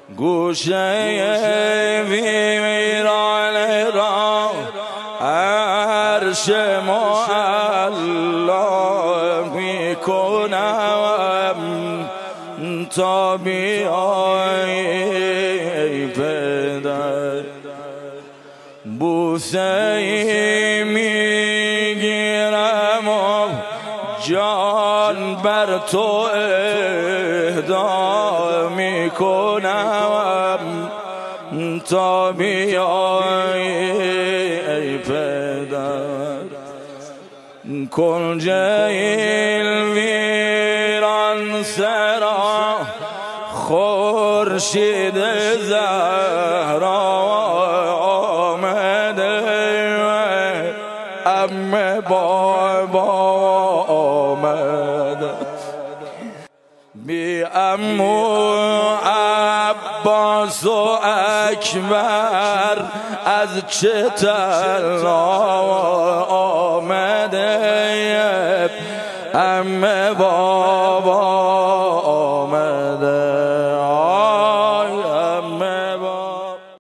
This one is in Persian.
گوشه ویران را عرش معلا می کنم تا بیایی ای پدر. بوسه ای میگیرم و جان بر تو اهدا میکنم تا بیایی ای پدر. کنج این ویران سرا خورشید زهرا آمده، عمه بابا آمده. بی عمو عباس و اکبر از چه طلا آمده، عمه بابا